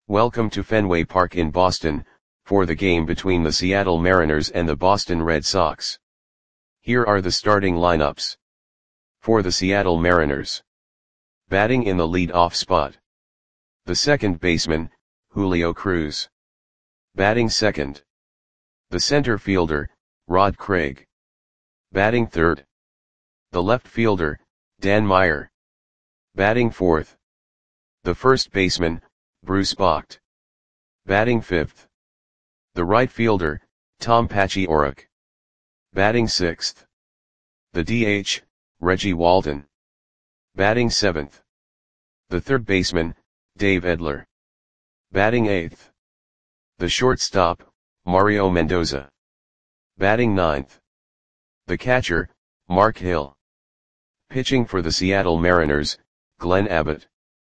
Welcome to Fenway Park in Boston, for the game between the Seattle Mariners and the Boston Red Sox. Here are the starting lineups. For the Seattle Mariners. Batting in the lead-off spot. The second baseman, Julio Cruz. Batting second. The center fielder, Rod Craig. Batting third. The left fielder, Dan Meyer. Batting fourth. The first baseman, Bruce Bocht. Batting fifth. The right fielder, Tom Paciorek. Batting sixth. The DH, Reggie Walton. Batting seventh. The third baseman, Dave Edler. Batting eighth. The shortstop, Mario Mendoza. Batting ninth. The catcher, Mark Hill. Pitching for the Seattle Mariners, Glenn Abbott.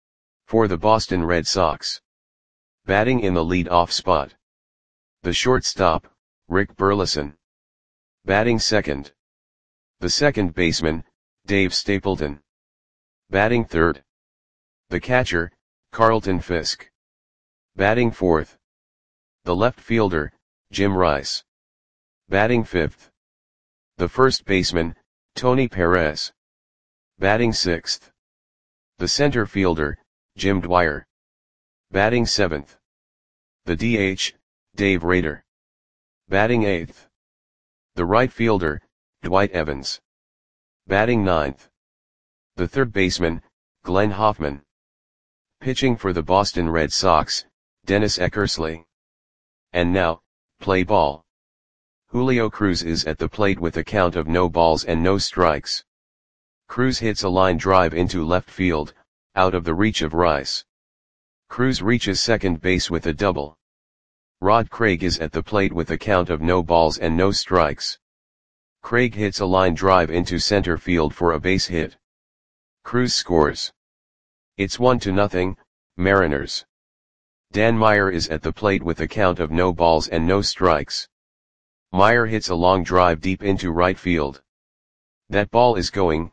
For the Boston Red Sox. Batting in the lead-off spot. The shortstop, Rick Burleson. Batting second. The second baseman, Dave Stapleton. Batting third. The catcher, Carlton Fisk. Batting fourth. The left fielder, Jim Rice. Batting fifth. The first baseman, Tony Perez. Batting sixth. The center fielder, Jim Dwyer. Batting seventh. The DH, Dave Rader. Batting eighth. The right fielder, Dwight Evans. Batting ninth. The third baseman, Glenn Hoffman. Pitching for the Boston Red Sox, Dennis Eckersley. And now, play ball. Julio Cruz is at the plate with a count of no balls and no strikes. Cruz hits a line drive into left field, out of the reach of Rice. Cruz reaches second base with a double. Rod Craig is at the plate with a count of no balls and no strikes. Craig hits a line drive into center field for a base hit. Cruz scores. It's 1-0, Mariners. Dan Meyer is at the plate with a count of no balls and no strikes. Meyer hits a long drive deep into right field. That ball is gone.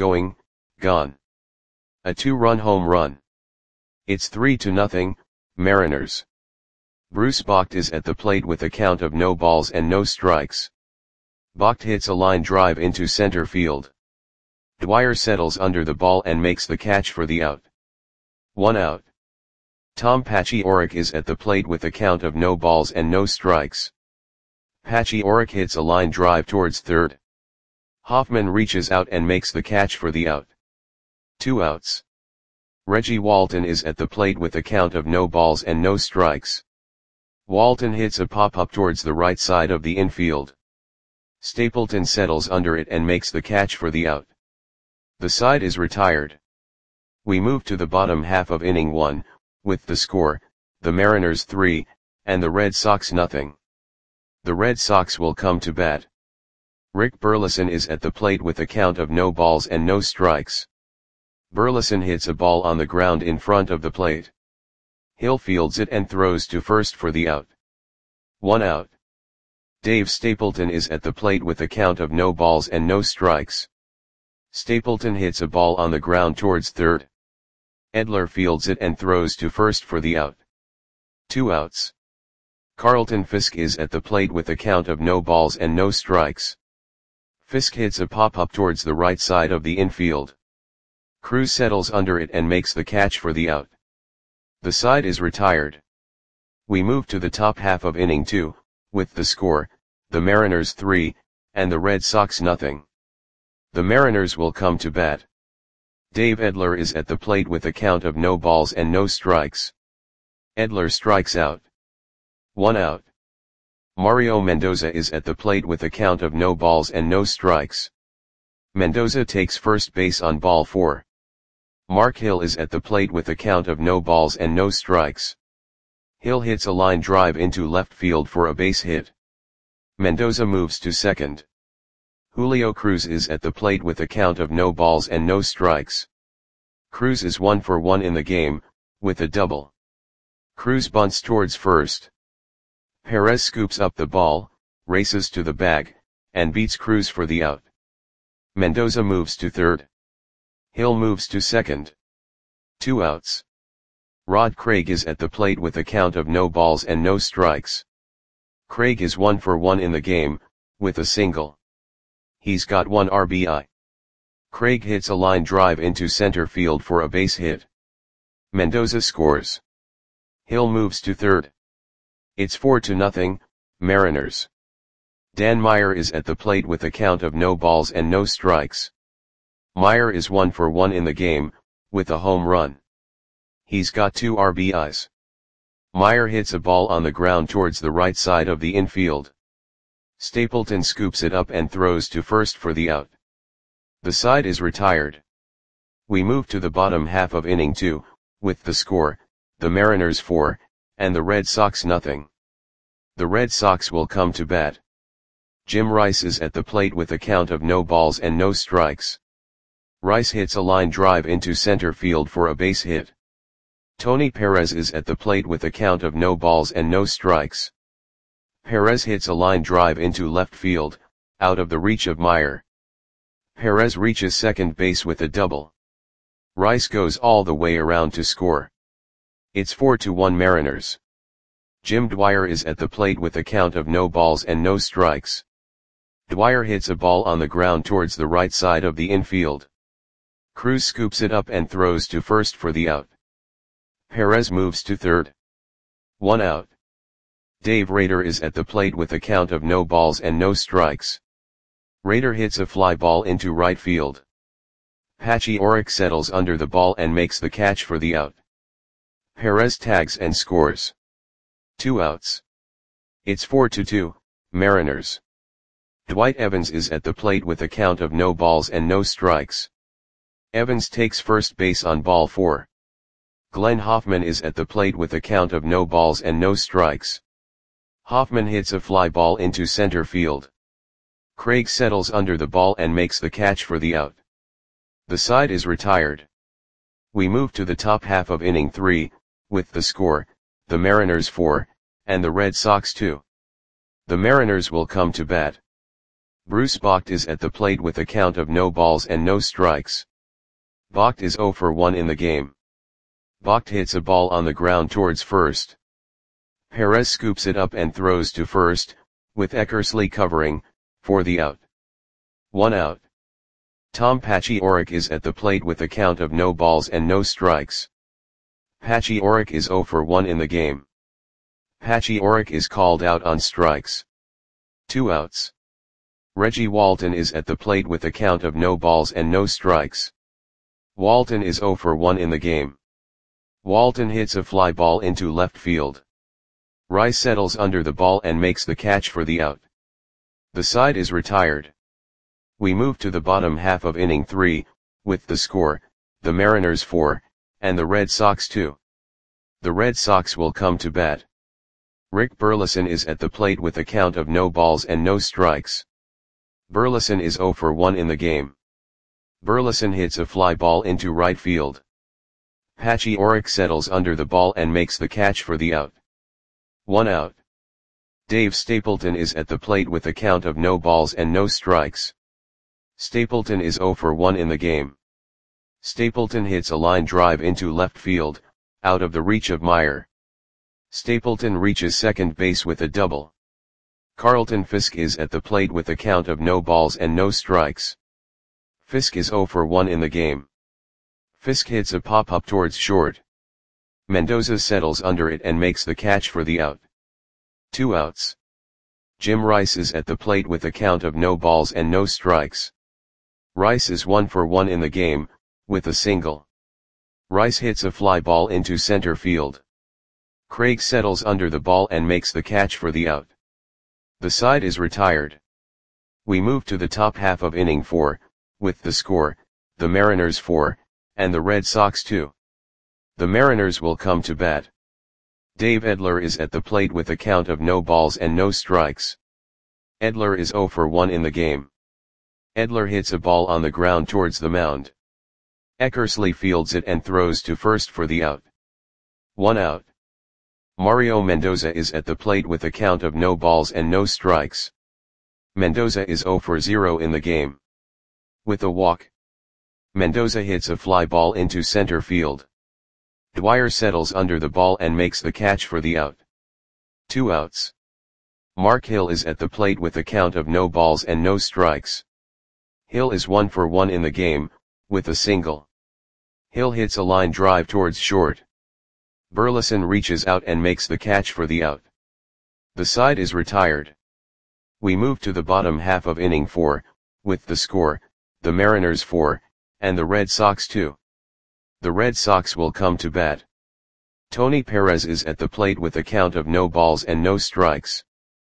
A 2-run home run. It's 3-0, Mariners. Bruce Bocht is at the plate with a count of no balls and no strikes. Bocht hits a line drive into center field. Dwyer settles under the ball and makes the catch for the out. 1 out. Tom Paciorek is at the plate with a count of no balls and no strikes. Paciorek hits a line drive towards third. Hoffman reaches out and makes the catch for the out. 2 outs. Reggie Walton is at the plate with a count of no balls and no strikes. Walton hits a pop-up towards the right side of the infield. Stapleton settles under it and makes the catch for the out. The side is retired. We move to the bottom half of inning 1, with the score, the Mariners 3, and the Red Sox 0. The Red Sox will come to bat. Rick Burleson is at the plate with a count of no balls and no strikes. Burleson hits a ball on the ground in front of the plate. Hill fields it and throws to first for the out. 1 out. Dave Stapleton is at the plate with a count of no balls and no strikes. Stapleton hits a ball on the ground towards third. Edler fields it and throws to first for the out. 2 outs. Carlton Fisk is at the plate with a count of no balls and no strikes. Fisk hits a pop-up towards the right side of the infield. Cruz settles under it and makes the catch for the out. The side is retired. We move to the top half of inning 2, with the score, the Mariners 3, and the Red Sox 0. The Mariners will come to bat. Dave Edler is at the plate with a count of no balls and no strikes. Edler strikes out. 1 out. Mario Mendoza is at the plate with a count of no balls and no strikes. Mendoza takes first base on ball 4. Mark Hill is at the plate with a count of no balls and no strikes. Hill hits a line drive into left field for a base hit. Mendoza moves to second. Julio Cruz is at the plate with a count of no balls and no strikes. Cruz is 1 for 1 in the game, with a double. Cruz bunts towards first. Perez scoops up the ball, races to the bag, and beats Cruz for the out. Mendoza moves to third. Hill moves to second. 2 outs. Rod Craig is at the plate with a count of no balls and no strikes. Craig is 1 for 1 in the game, with a single. He's got 1 RBI. Craig hits a line drive into center field for a base hit. Mendoza scores. Hill moves to third. It's 4-0, Mariners. Dan Meyer is at the plate with a count of no balls and no strikes. Meyer is 1 for 1 in the game, with a home run. He's got 2 RBIs. Meyer hits a ball on the ground towards the right side of the infield. Stapleton scoops it up and throws to first for the out. The side is retired. We move to the bottom half of inning 2, with the score, the Mariners 4, and the Red Sox nothing. The Red Sox will come to bat. Jim Rice is at the plate with a count of no balls and no strikes. Rice hits a line drive into center field for a base hit. Tony Perez is at the plate with a count of no balls and no strikes. Perez hits a line drive into left field, out of the reach of Meyer. Perez reaches second base with a double. Rice goes all the way around to score. It's 4-1 Mariners. Jim Dwyer is at the plate with a count of no balls and no strikes. Dwyer hits a ball on the ground towards the right side of the infield. Cruz scoops it up and throws to first for the out. Perez moves to third. 1 out. Dave Rader is at the plate with a count of no balls and no strikes. Rader hits a fly ball into right field. Patchy Oric settles under the ball and makes the catch for the out. Perez tags and scores. 2 outs. It's 4-2, Mariners. Dwight Evans is at the plate with a count of no balls and no strikes. Evans takes first base on ball 4. Glenn Hoffman is at the plate with a count of no balls and no strikes. Hoffman hits a fly ball into center field. Craig settles under the ball and makes the catch for the out. The side is retired. We move to the top half of inning 3, with the score, the Mariners 4, and the Red Sox 2. The Mariners will come to bat. Bruce Bocht is at the plate with a count of no balls and no strikes. Bocht is 0 for 1 in the game. Bocht hits a ball on the ground towards first. Perez scoops it up and throws to first, with Eckersley covering, for the out. 1 out. Tom Patchy Oric is at the plate with a count of no balls and no strikes. Patchy Oric is 0 for 1 in the game. Patchy Oric is called out on strikes. 2 outs. Reggie Walton is at the plate with a count of no balls and no strikes. Walton is 0 for 1 in the game. Walton hits a fly ball into left field. Rice settles under the ball and makes the catch for the out. The side is retired. We move to the bottom half of inning 3, with the score, the Mariners 4, and the Red Sox 2. The Red Sox will come to bat. Rick Burleson is at the plate with a count of no balls and no strikes. Burleson is 0 for 1 in the game. Burleson hits a fly ball into right field. Patchy Oric settles under the ball and makes the catch for the out. 1 out. Dave Stapleton is at the plate with a count of no balls and no strikes. Stapleton is 0 for 1 in the game. Stapleton hits a line drive into left field, out of the reach of Meyer. Stapleton reaches second base with a double. Carlton Fisk is at the plate with a count of no balls and no strikes. Fisk is 0 for 1 in the game. Fisk hits a pop-up towards short. Mendoza settles under it and makes the catch for the out. 2 outs. Jim Rice is at the plate with a count of no balls and no strikes. Rice is 1 for 1 in the game, with a single. Rice hits a fly ball into center field. Craig settles under the ball and makes the catch for the out. The side is retired. We move to the top half of inning 4, with the score, the Mariners 4, and the Red Sox 2. The Mariners will come to bat. Dave Edler is at the plate with a count of no balls and no strikes. Edler is 0 for 1 in the game. Edler hits a ball on the ground towards the mound. Eckersley fields it and throws to first for the out. 1 out. Mario Mendoza is at the plate with a count of no balls and no strikes. Mendoza is 0 for 0 in the game. With a walk, Mendoza hits a fly ball into center field. Dwyer settles under the ball and makes the catch for the out. 2 outs. Mark Hill is at the plate with a count of no balls and no strikes. Hill is 1 for 1 in the game, with a single. Hill hits a line drive towards short. Burleson reaches out and makes the catch for the out. The side is retired. We move to the bottom half of inning 4, with the score, the Mariners 4, and the Red Sox 2. The Red Sox will come to bat. Tony Perez is at the plate with a count of no balls and no strikes.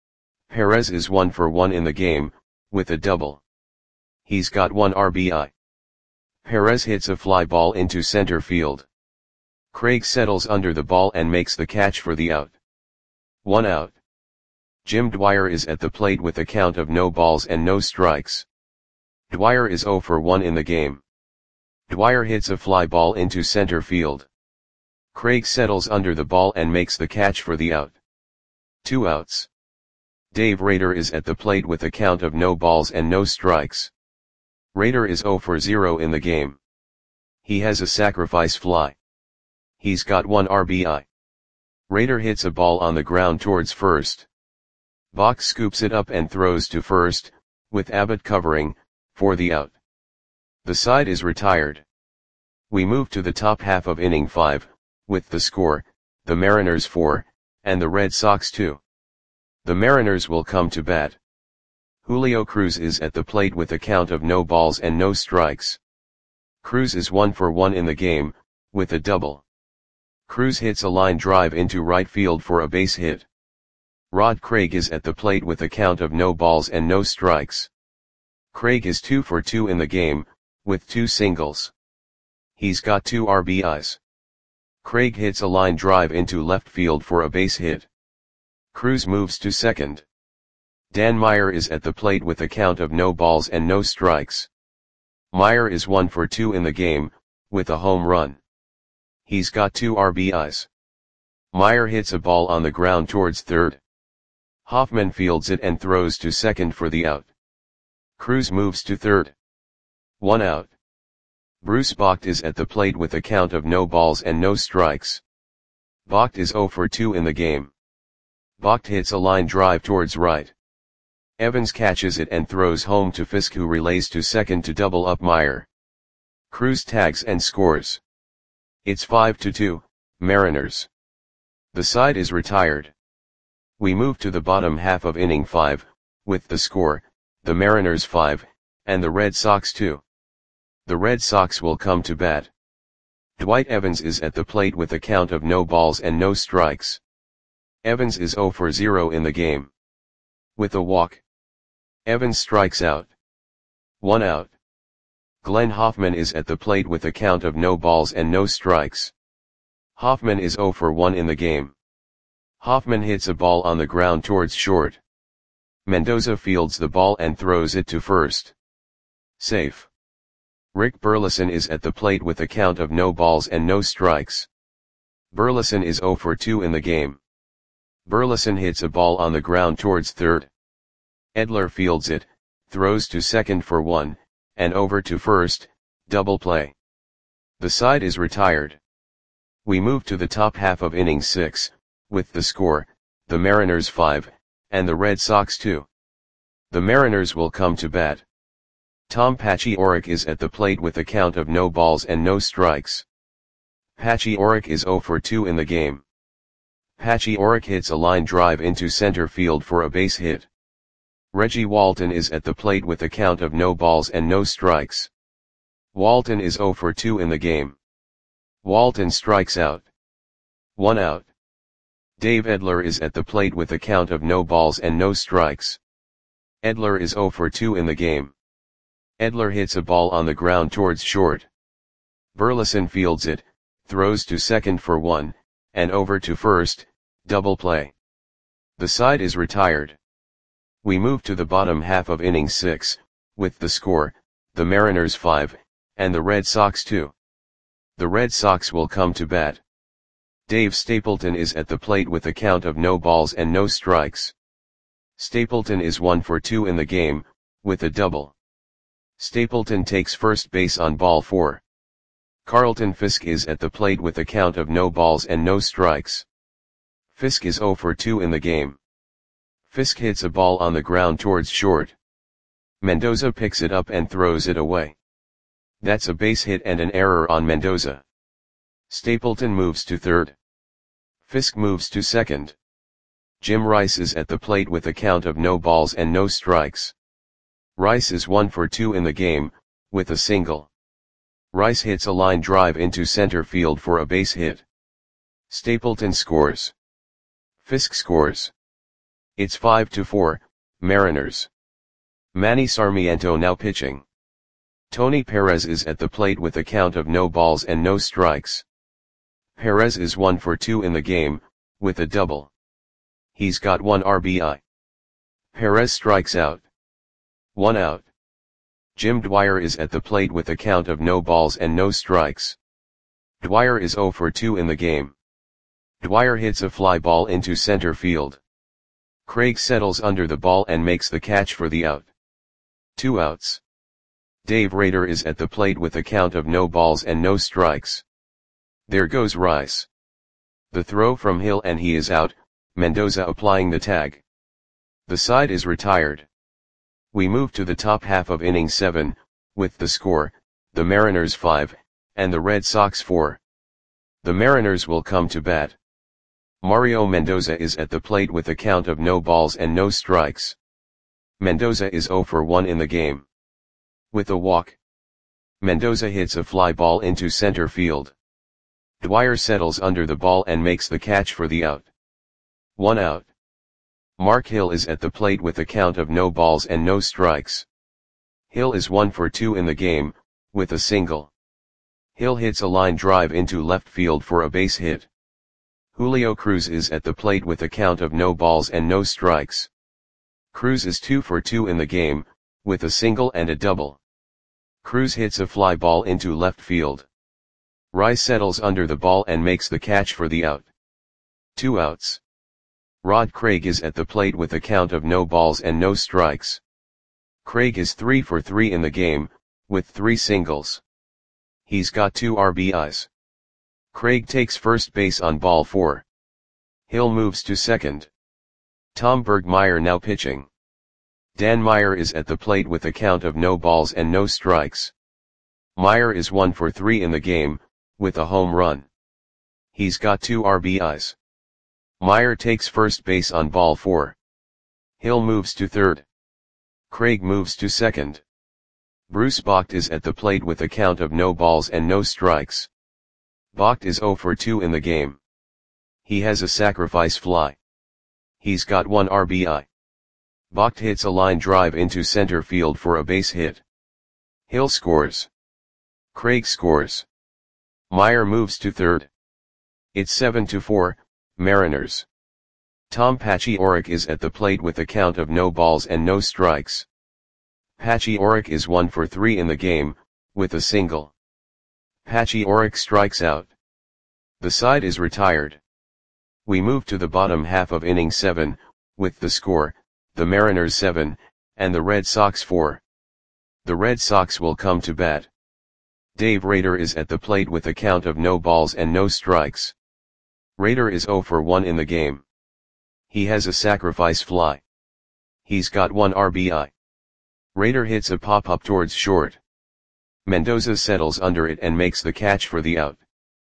Perez is 1 for 1 in the game, with a double. He's got 1 RBI. Perez hits a fly ball into center field. Craig settles under the ball and makes the catch for the out. 1 out. Jim Dwyer is at the plate with a count of no balls and no strikes. Dwyer is 0 for 1 in the game. Dwyer hits a fly ball into center field. Craig settles under the ball and makes the catch for the out. 2 outs. Dave Rader is at the plate with a count of no balls and no strikes. Rader is 0 for 0 in the game. He has a sacrifice fly. He's got 1 RBI. Rader hits a ball on the ground towards first. Bach scoops it up and throws to first, with Abbott covering, for the out. The side is retired. We move to the top half of inning 5, with the score, the Mariners 4, and the Red Sox 2. The Mariners will come to bat. Julio Cruz is at the plate with a count of no balls and no strikes. Cruz is 1 for 1 in the game, with a double. Cruz hits a line drive into right field for a base hit. Rod Craig is at the plate with a count of no balls and no strikes. Craig is 2 for 2 in the game, with 2 singles. He's got 2 RBIs. Craig hits a line drive into left field for a base hit. Cruz moves to second. Dan Meyer is at the plate with a count of no balls and no strikes. Meyer is 1 for 2 in the game, with a home run. He's got 2 RBIs. Meyer hits a ball on the ground towards third. Hoffman fields it and throws to second for the out. Cruz moves to third. 1 out. Bruce Bocht is at the plate with a count of no balls and no strikes. Bocht is 0 for 2 in the game. Bocht hits a line drive towards right. Evans catches it and throws home to Fisk, who relays to second to double up Meyer. Cruz tags and scores. It's 5-2, Mariners. The side is retired. We move to the bottom half of inning 5, with the score, the Mariners 5, and the Red Sox 2. The Red Sox will come to bat. Dwight Evans is at the plate with a count of no balls and no strikes. Evans is 0 for 0 in the game. With a walk. Evans strikes out. 1 out. Glenn Hoffman is at the plate with a count of no balls and no strikes. Hoffman is 0 for 1 in the game. Hoffman hits a ball on the ground towards short. Mendoza fields the ball and throws it to first. Safe. Rick Burleson is at the plate with a count of no balls and no strikes. Burleson is 0 for 2 in the game. Burleson hits a ball on the ground towards third. Edler fields it, throws to second for 1, and over to first, double play. The side is retired. We move to the top half of inning 6, with the score, the Mariners 5, and the Red Sox 2. The Mariners will come to bat. Tom Paciorek is at the plate with a count of no balls and no strikes. Paciorek is 0 for 2 in the game. Paciorek hits a line drive into center field for a base hit. Reggie Walton is at the plate with a count of no balls and no strikes. Walton is 0 for 2 in the game. Walton strikes out. 1 out. Dave Edler is at the plate with a count of no balls and no strikes. Edler is 0 for 2 in the game. Edler hits a ball on the ground towards short. Burleson fields it, throws to second for 1, and over to first, double play. The side is retired. We move to the bottom half of inning 6, with the score, the Mariners 5, and the Red Sox 2. The Red Sox will come to bat. Dave Stapleton is at the plate with a count of no balls and no strikes. Stapleton is 1 for 2 in the game, with a double. Stapleton takes first base on ball 4. Carlton Fisk is at the plate with a count of no balls and no strikes. Fisk is 0 for 2 in the game. Fisk hits a ball on the ground towards short. Mendoza picks it up and throws it away. That's a base hit and an error on Mendoza. Stapleton moves to third. Fisk moves to second. Jim Rice is at the plate with a count of no balls and no strikes. Rice is 1 for 2 in the game, with a single. Rice hits a line drive into center field for a base hit. Stapleton scores. Fisk scores. It's 5-4, Mariners. Manny Sarmiento now pitching. Tony Perez is at the plate with a count of no balls and no strikes. Perez is 1 for 2 in the game, with a double. He's got 1 RBI. Perez strikes out. 1 out. Jim Dwyer is at the plate with a count of no balls and no strikes. Dwyer is 0 for 2 in the game. Dwyer hits a fly ball into center field. Craig settles under the ball and makes the catch for the out. 2 outs. Dave Rader is at the plate with a count of no balls and no strikes. There goes Rice. The throw from Hill and he is out, Mendoza applying the tag. The side is retired. We move to the top half of inning 7, with the score, the Mariners 5, and the Red Sox 4. The Mariners will come to bat. Mario Mendoza is at the plate with a count of no balls and no strikes. Mendoza is 0 for 1 in the game. With a walk. Mendoza hits a fly ball into center field. Dwyer settles under the ball and makes the catch for the out. 1 out. Mark Hill is at the plate with a count of no balls and no strikes. Hill is 1 for 2 in the game, with a single. Hill hits a line drive into left field for a base hit. Julio Cruz is at the plate with a count of no balls and no strikes. Cruz is 2 for 2 in the game, with a single and a double. Cruz hits a fly ball into left field. Rice settles under the ball and makes the catch for the out. 2 outs. Rod Craig is at the plate with a count of no balls and no strikes. Craig is 3 for 3 in the game, with 3 singles. He's got 2 RBIs. Craig takes first base on ball 4. Hill moves to second. Tom Bergmeyer now pitching. Dan Meyer is at the plate with a count of no balls and no strikes. Meyer is 1 for 3 in the game, with a home run. He's got 2 RBIs. Meyer takes first base on ball 4. Hill moves to third. Craig moves to second. Bruce Bocht is at the plate with a count of no balls and no strikes. Bocht is 0 for 2 in the game. He has a sacrifice fly. He's got 1 RBI. Bocht hits a line drive into center field for a base hit. Hill scores. Craig scores. Meyer moves to third. It's 7-4, Mariners. Tom Paciorek is at the plate with a count of no balls and no strikes. Paciorek is 1 for 3 in the game, with a single. Paciorek strikes out. The side is retired. We move to the bottom half of inning 7, with the score, the Mariners 7, and the Red Sox 4. The Red Sox will come to bat. Dave Rader is at the plate with a count of no balls and no strikes. Rader is 0 for 1 in the game. He has a sacrifice fly. He's got 1 RBI. Rader hits a pop-up towards short. Mendoza settles under it and makes the catch for the out.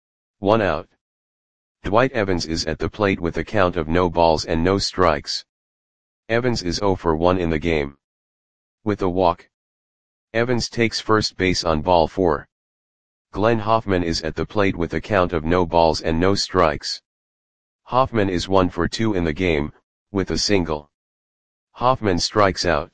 1 out. Dwight Evans is at the plate with a count of no balls and no strikes. Evans is 0 for 1 in the game. With a walk. Evans takes first base on ball 4. Glenn Hoffman is at the plate with a count of no balls and no strikes. Hoffman is 1 for 2 in the game, with a single. Hoffman strikes out.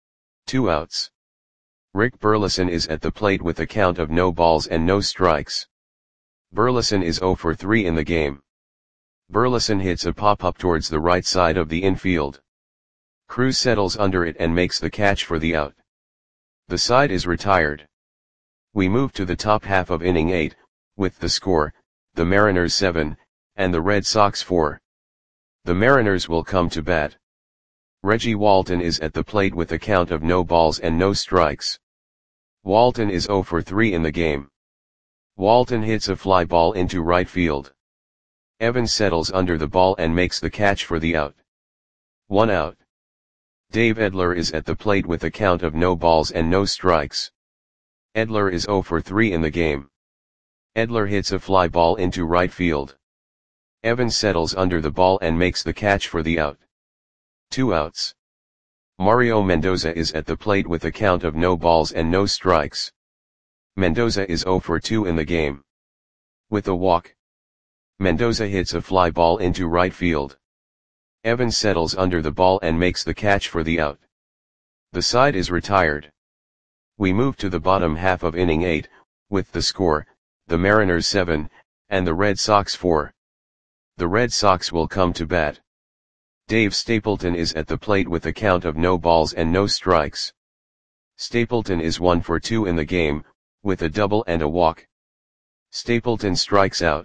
2 outs. Rick Burleson is at the plate with a count of no balls and no strikes. Burleson is 0 for 3 in the game. Burleson hits a pop-up towards the right side of the infield. Cruz settles under it and makes the catch for the out. The side is retired. We move to the top half of inning 8, with the score, the Mariners 7, and the Red Sox 4. The Mariners will come to bat. Reggie Walton is at the plate with a count of no balls and no strikes. Walton is 0 for 3 in the game. Walton hits a fly ball into right field. Evans settles under the ball and makes the catch for the out. 1 out. Dave Edler is at the plate with a count of no balls and no strikes. Edler is 0 for 3 in the game. Edler hits a fly ball into right field. Evans settles under the ball and makes the catch for the out. 2 outs. Mario Mendoza is at the plate with a count of no balls and no strikes. Mendoza is 0 for 2 in the game. With a walk, Mendoza hits a fly ball into right field. Evans settles under the ball and makes the catch for the out. The side is retired. We move to the bottom half of inning 8, with the score, the Mariners 7, and the Red Sox 4. The Red Sox will come to bat. Dave Stapleton is at the plate with a count of no balls and no strikes. Stapleton is 1 for 2 in the game, with a double and a walk. Stapleton strikes out.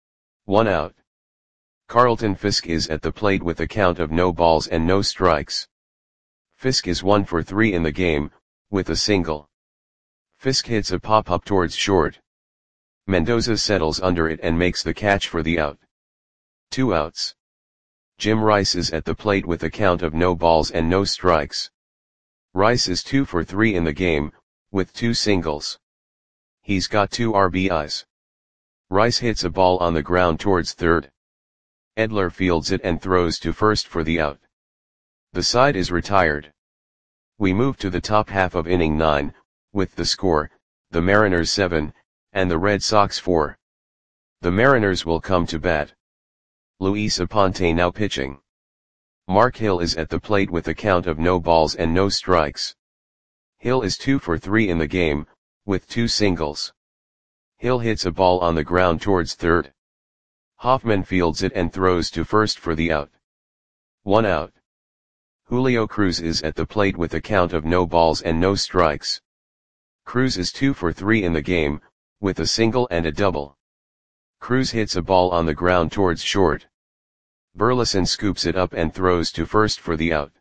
1 out. Carlton Fisk is at the plate with a count of no balls and no strikes. Fisk is 1 for 3 in the game, with a single. Fisk hits a pop-up towards short. Mendoza settles under it and makes the catch for the out. 2 outs. Jim Rice is at the plate with a count of no balls and no strikes. Rice is 2 for 3 in the game, with 2 singles. He's got 2 RBIs. Rice hits a ball on the ground towards third. Edler fields it and throws to first for the out. The side is retired. We move to the top half of inning 9, with the score, the Mariners 7, and the Red Sox 4. The Mariners will come to bat. Luis Aponte now pitching. Mark Hill is at the plate with a count of no balls and no strikes. Hill is 2 for 3 in the game, with 2 singles. Hill hits a ball on the ground towards third. Hoffman fields it and throws to first for the out. 1 out. Julio Cruz is at the plate with a count of no balls and no strikes. Cruz is 2 for 3 in the game, with a single and a double. Cruz hits a ball on the ground towards short. Burleson scoops it up and throws to first for the out.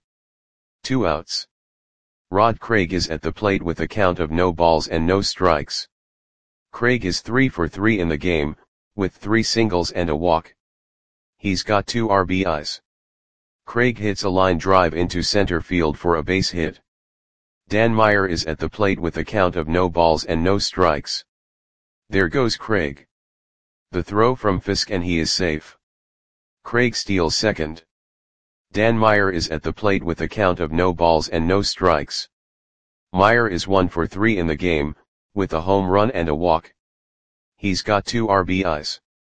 2 outs. Rod Craig is at the plate with a count of no balls and no strikes. Craig is 3 for 3 in the game, with 3 singles and a walk. He's got 2 RBIs. Craig hits a line drive into center field for a base hit. Dan Meyer is at the plate with a count of no balls and no strikes. There goes Craig. The throw from Fisk and he is safe. Craig steals second. Dan Meyer is at the plate with a count of no balls and no strikes. Meyer is 1 for 3 in the game, with a home run and a walk. He's got 2 RBIs.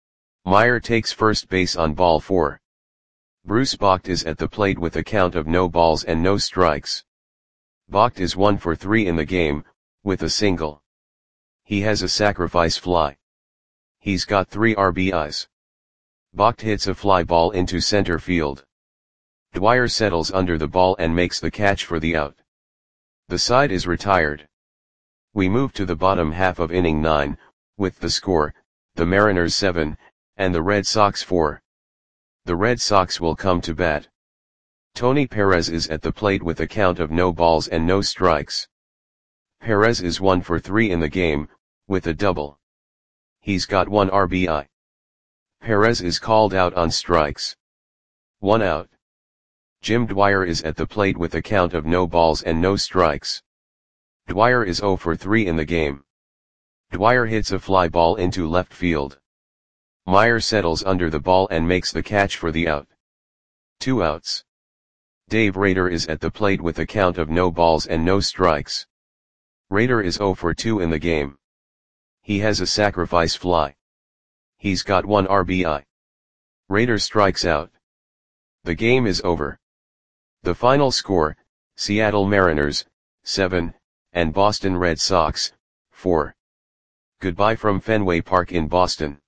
Meyer takes first base on ball 4. Bruce Bocht is at the plate with a count of no balls and no strikes. Bocht is 1 for 3 in the game, with a single. He has a sacrifice fly. He's got 3 RBIs. Bocht hits a fly ball into center field. Dwyer settles under the ball and makes the catch for the out. The side is retired. We move to the bottom half of inning 9, with the score, the Mariners 7, and the Red Sox 4. The Red Sox will come to bat. Tony Perez is at the plate with a count of no balls and no strikes. Perez is 1 for 3 in the game, with a double. He's got 1 RBI. Perez is called out on strikes. 1 out. Jim Dwyer is at the plate with a count of no balls and no strikes. Dwyer is 0 for 3 in the game. Dwyer hits a fly ball into left field. Meyer settles under the ball and makes the catch for the out. 2 outs. Dave Rader is at the plate with a count of no balls and no strikes. Rader is 0 for 2 in the game. He has a sacrifice fly. He's got 1 RBI. Rader strikes out. The game is over. The final score, Seattle Mariners, 7, and Boston Red Sox, 4. Goodbye from Fenway Park in Boston.